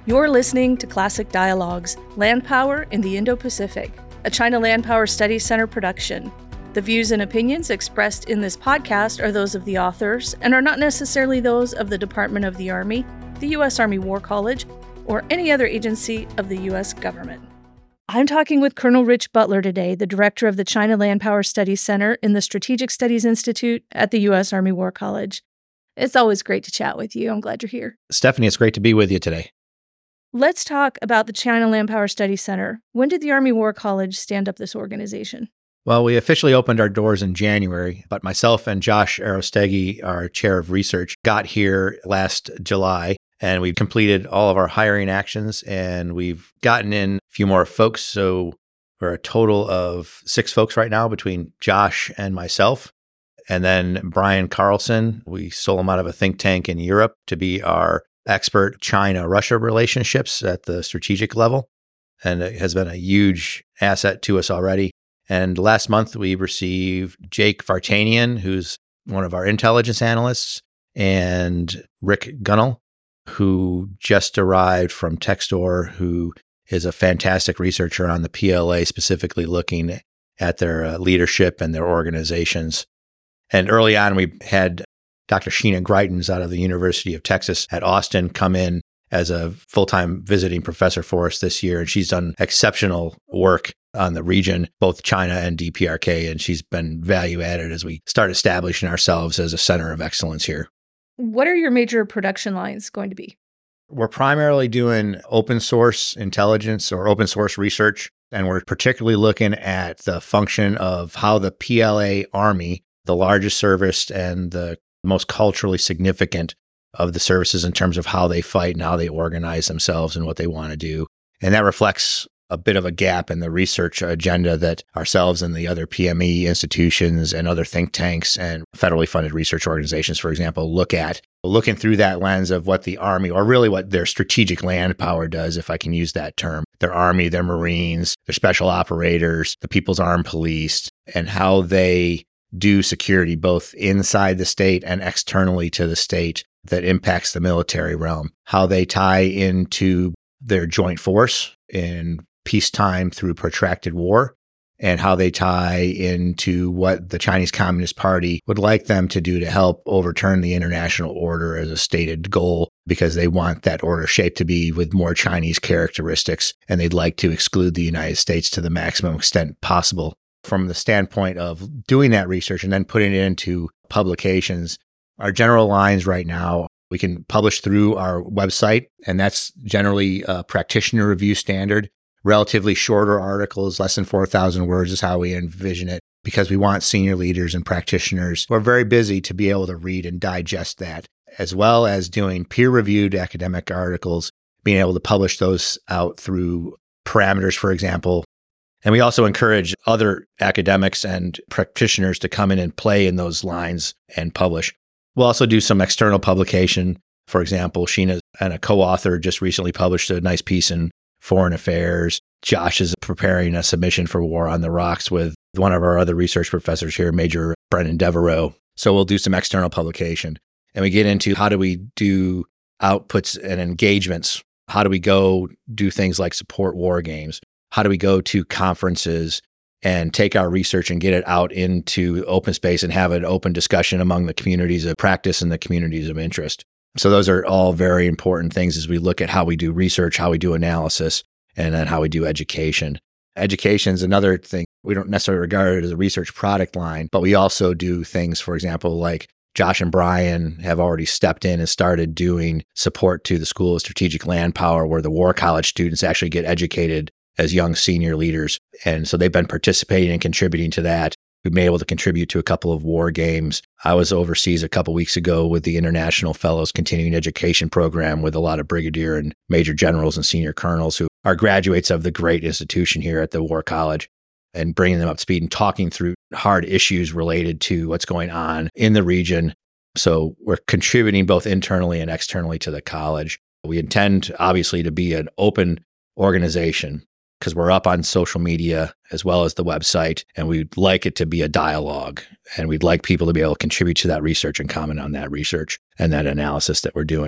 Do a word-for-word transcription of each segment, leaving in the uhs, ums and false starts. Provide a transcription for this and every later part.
You're listening to Classic Dialogues, Land Power in the Indo-Pacific, a China Land Power Studies Center production. The views and opinions expressed in this podcast are those of the authors and are not necessarily those of the Department of the Army, the U S Army War College, or any other agency of the U S government. I'm talking with Colonel Rich Butler today, the director of the China Land Power Studies Center in the Strategic Studies Institute at the U S Army War College. It's always great to chat with you. I'm glad you're here. Stephanie, it's great to be with you today. Let's talk about the China Land Power Studies Center. When did the Army War College stand up this organization? Well, we officially opened our doors in January, but myself and Josh Arostegui, our chair of research, got here last July, and we've completed all of our hiring actions, and we've gotten in a few more folks. So we're a total of six folks right now between Josh and myself. And then Brian Carlson, we stole him out of a think tank in Europe to be our expert China-Russia relationships at the strategic level, and it has been a huge asset to us already. And last month, we received Jake Vartanian, who's one of our intelligence analysts, and Rick Gunnell, who just arrived from Textor, who is a fantastic researcher on the P L A, specifically looking at their uh, leadership and their organizations. And early on, we had Doctor Sheena Greitens out of the University of Texas at Austin come in as a full-time visiting professor for us this year. And she's done exceptional work on the region, both China and D P R K. And she's been value added as we start establishing ourselves as a center of excellence here. What are your major production lines going to be? We're primarily doing open source intelligence or open source research. And we're particularly looking at the function of how the P L A Army, the largest service and the most culturally significant of the services in terms of how they fight and how they organize themselves and what they want to do. And that reflects a bit of a gap in the research agenda that ourselves and the other P M E institutions and other think tanks and federally funded research organizations, for example, look at. Looking through that lens of what the Army, or really what their strategic land power does, if I can use that term, their Army, their Marines, their special operators, the People's Armed Police, and how they do security both inside the state and externally to the state that impacts the military realm, how they tie into their joint force in peacetime through protracted war, and how they tie into what the Chinese Communist Party would like them to do to help overturn the international order as a stated goal, because they want that order shaped to be with more Chinese characteristics, and they'd like to exclude the United States to the maximum extent possible. From the standpoint of doing that research and then putting it into publications, our general lines right now, we can publish through our website, and that's generally a practitioner review standard. Relatively shorter articles, less than four thousand words is how we envision it, because we want senior leaders and practitioners who are very busy to be able to read and digest that, as well as doing peer-reviewed academic articles, being able to publish those out through parameters, for example. And we also encourage other academics and practitioners to come in and play in those lines and publish. We'll also do some external publication. For example, Sheena and a co-author just recently published a nice piece in Foreign Affairs. Josh is preparing a submission for War on the Rocks with one of our other research professors here, Major Brendan Devereaux. So we'll do some external publication. And we get into how do we do outputs and engagements? How do we go do things like support war games? How do we go to conferences and take our research and get it out into open space and have an open discussion among the communities of practice and the communities of interest? So those are all very important things as we look at how we do research, how we do analysis, and then how we do education. Education is another thing. We don't necessarily regard it as a research product line, but we also do things, for example, like Josh and Brian have already stepped in and started doing support to the School of Strategic Land Power, where the War College students actually get educated as young senior leaders. And so they've been participating and contributing to that. We've been able to contribute to a couple of war games. I was overseas a couple weeks ago with the International Fellows Continuing Education Program with a lot of brigadier and major generals and senior colonels who are graduates of the great institution here at the War College, and bringing them up to speed and talking through hard issues related to what's going on in the region. So we're contributing both internally and externally to the college. We intend, obviously, to be an open organization, because we're up on social media as well as the website, and we'd like it to be a dialogue, and we'd like people to be able to contribute to that research and comment on that research and that analysis that we're doing.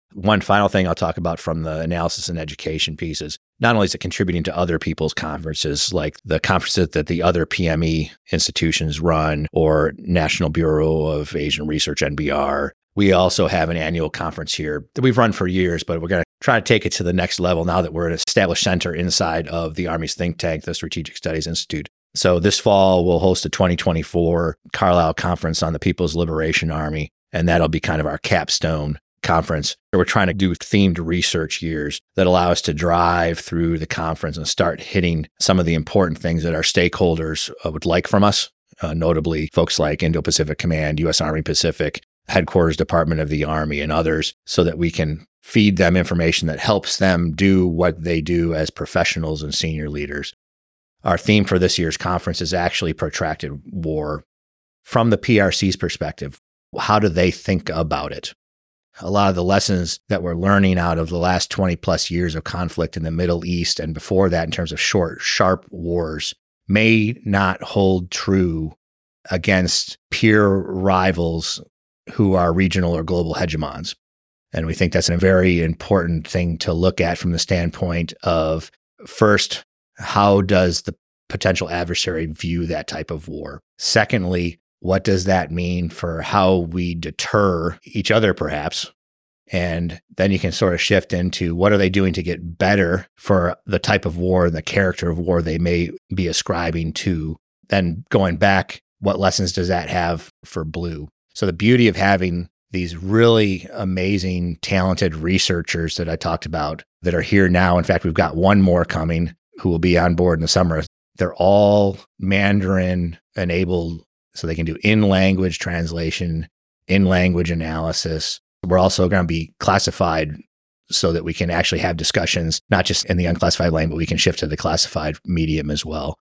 One final thing I'll talk about from the analysis and education piece is not only is it contributing to other people's conferences, like the conferences that the other P M E institutions run or National Bureau of Asian Research, N B R. We also have an annual conference here that we've run for years, but we're going to try to take it to the next level now that we're an established center inside of the Army's think tank, the Strategic Studies Institute. So this fall, we'll host a twenty twenty-four Carlisle Conference on the People's Liberation Army, and that'll be kind of our capstone conference. We're trying to do themed research years that allow us to drive through the conference and start hitting some of the important things that our stakeholders uh, would like from us, uh, notably folks like Indo-Pacific Command, U S Army Pacific, Headquarters Department of the Army, and others, so that we can feed them information that helps them do what they do as professionals and senior leaders. Our theme for this year's conference is actually protracted war. From the P R C's perspective, how do they think about it? A lot of the lessons that we're learning out of the last twenty plus years of conflict in the Middle East and before that in terms of short, sharp wars may not hold true against peer rivals who are regional or global hegemons. And we think that's a very important thing to look at from the standpoint of, first, how does the potential adversary view that type of war? Secondly, what does that mean for how we deter each other, perhaps? And then you can sort of shift into what are they doing to get better for the type of war and the character of war they may be ascribing to. Then going back, what lessons does that have for Blue? So the beauty of having these really amazing, talented researchers that I talked about that are here now. In fact, we've got one more coming who will be on board in the summer. They're all Mandarin enabled, so they can do in-language translation, in-language analysis. We're also going to be classified so that we can actually have discussions, not just in the unclassified lane, but we can shift to the classified medium as well.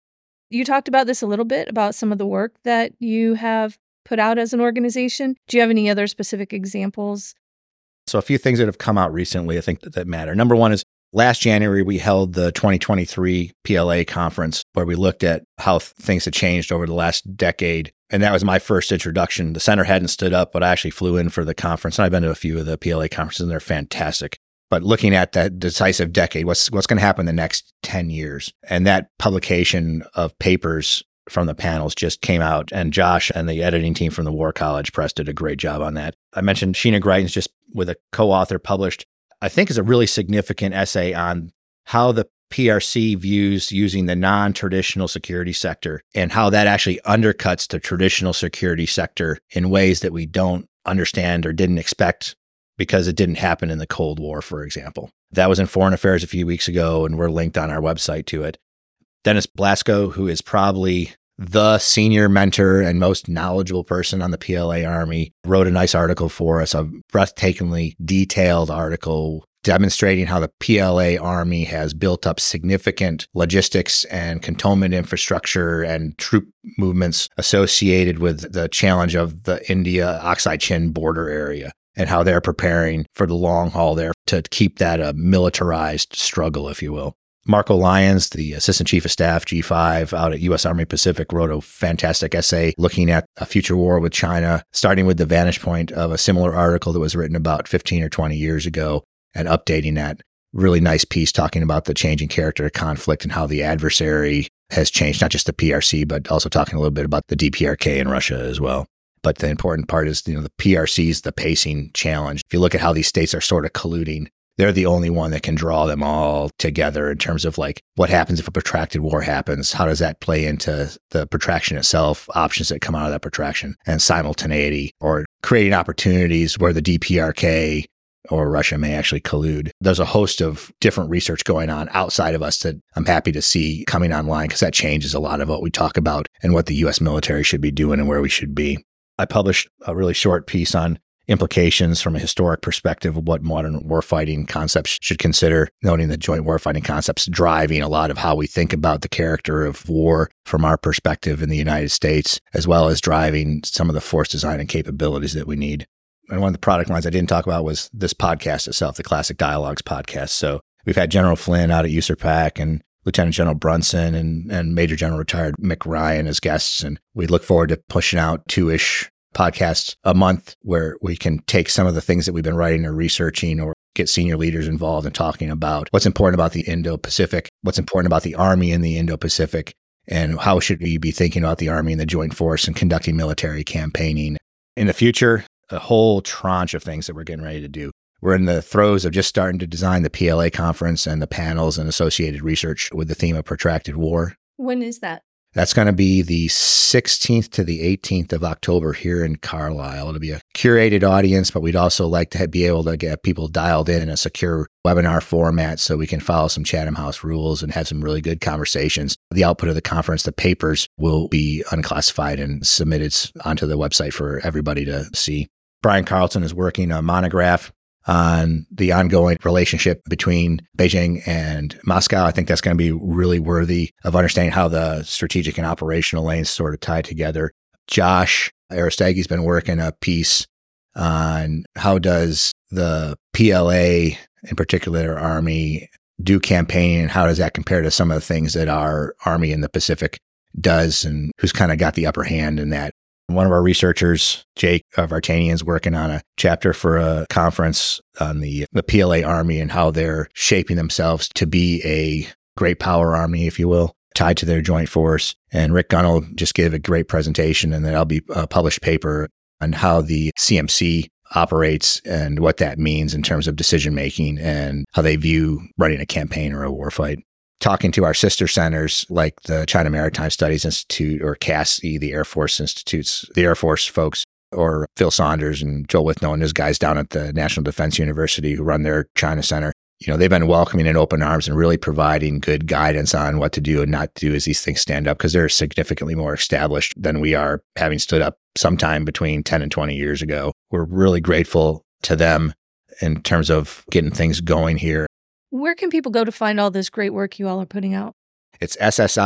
You talked about this a little bit, about some of the work that you have put out as an organization. Do you have any other specific examples? So a few things that have come out recently, I think that, that matter. Number one is last January, we held the twenty twenty-three P L A conference where we looked at how th- things had changed over the last decade. And that was my first introduction. The center hadn't stood up, but I actually flew in for the conference. And I've been to a few of the P L A conferences, and they're fantastic. But looking at that decisive decade, what's what's going to happen in the next ten years? And that publication of papers from the panels just came out, and Josh and the editing team from the War College Press did a great job on that. I mentioned Sheena Greitens just with a co-author published, I think is a really significant essay on how the P R C views using the non-traditional security sector and how that actually undercuts the traditional security sector in ways that we don't understand or didn't expect because it didn't happen in the Cold War, for example. That was in Foreign Affairs a few weeks ago, and we're linked on our website to it. Dennis Blasco, who is probably the senior mentor and most knowledgeable person on the P L A Army, wrote a nice article for us, a breathtakingly detailed article demonstrating how the P L A Army has built up significant logistics and cantonment infrastructure and troop movements associated with the challenge of the India-Oksai Chin border area, and how they're preparing for the long haul there to keep that a militarized struggle, if you will. Marco Lyons, the Assistant Chief of Staff, G five, out at U S Army Pacific, wrote a fantastic essay looking at a future war with China, starting with the vantage point of a similar article that was written about fifteen or twenty years ago and updating that. Really nice piece talking about the changing character of conflict and how the adversary has changed, not just the P R C, but also talking a little bit about the D P R K in Russia as well. But the important part is, you know, the P R C's the pacing challenge. If you look at how these states are sort of colluding, they're the only one that can draw them all together in terms of like what happens if a protracted war happens? How does that play into the protraction itself, options that come out of that protraction, and simultaneity, or creating opportunities where the D P R K or Russia may actually collude. There's a host of different research going on outside of us that I'm happy to see coming online, because that changes a lot of what we talk about and what the U S military should be doing and where we should be. I published a really short piece on implications from a historic perspective of what modern warfighting concepts should consider, noting that joint warfighting concepts driving a lot of how we think about the character of war from our perspective in the United States, as well as driving some of the force design and capabilities that we need. And one of the product lines I didn't talk about was this podcast itself, the Classic Dialogues podcast. So we've had General Flynn out at U S R P A C and Lieutenant General Brunson and, and Major General retired Mick Ryan as guests. And we look forward to pushing out two-ish podcasts a month where we can take some of the things that we've been writing or researching or get senior leaders involved in talking about what's important about the Indo-Pacific, what's important about the Army in the Indo-Pacific, and how should we be thinking about the Army and the Joint Force and conducting military campaigning. In the future, a whole tranche of things that we're getting ready to do. We're in the throes of just starting to design the P L A conference and the panels and associated research with the theme of protracted war. When is that? That's going to be the sixteenth to the eighteenth of October here in Carlisle. It'll be a curated audience, but we'd also like to be able to get people dialed in in a secure webinar format so we can follow some Chatham House rules and have some really good conversations. The output of the conference, the papers, will be unclassified and submitted onto the website for everybody to see. Brian Carlton is working a monograph on the ongoing relationship between Beijing and Moscow. I think that's going to be really worthy of understanding how the strategic and operational lanes sort of tie together. Josh Aristagi's been working a piece on how does the P L A, in particular Army, do campaigning, and how does that compare to some of the things that our Army in the Pacific does, and who's kind of got the upper hand in that. One of our researchers, Jake Vartanian, is working on a chapter for a conference on the, the P L A Army and how they're shaping themselves to be a great power army, if you will, tied to their joint force. And Rick Gunnell just gave a great presentation, and that'll be a published paper on how the C M C operates and what that means in terms of decision-making and how they view running a campaign or a warfight. Talking to our sister centers like the China Maritime Studies Institute or C A S I, the Air Force Institutes, the Air Force folks, or Phil Saunders and Joel Withnow and his guys down at the National Defense University who run their China Center. You know, they've been welcoming in open arms and really providing good guidance on what to do and not to do as these things stand up, because they're significantly more established than we are, having stood up sometime between ten and twenty years ago. We're really grateful to them in terms of getting things going here. Where can people go to find all this great work you all are putting out? It's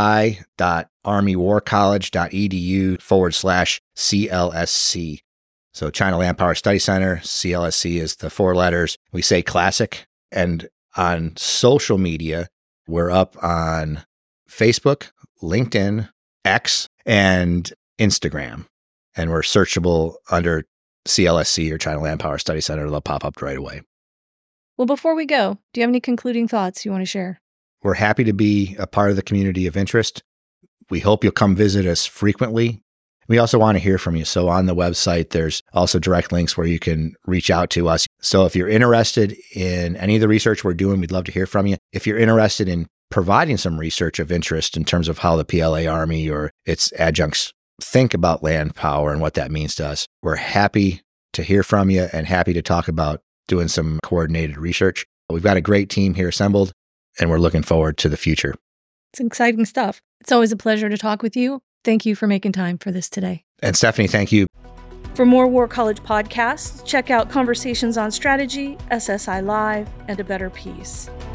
ssi.armywarcollege.edu forward slash CLSC. So China Land Power Study Center, C L S C is the four letters. We say classic. And on social media, we're up on Facebook, LinkedIn, X, and Instagram. And we're searchable under C L S C or China Land Power Study Center. They'll pop up right away. Well, before we go, do you have any concluding thoughts you want to share? We're happy to be a part of the community of interest. We hope you'll come visit us frequently. We also want to hear from you. So on the website, there's also direct links where you can reach out to us. So if you're interested in any of the research we're doing, we'd love to hear from you. If you're interested in providing some research of interest in terms of how the P L A Army or its adjuncts think about land power and what that means to us, we're happy to hear from you and happy to talk about doing some coordinated research. We've got a great team here assembled, and we're looking forward to the future. It's exciting stuff. It's always a pleasure to talk with you. Thank you for making time for this today. And Stephanie, thank you. For more War College podcasts, check out Conversations on Strategy, S S I Live, and A Better Peace.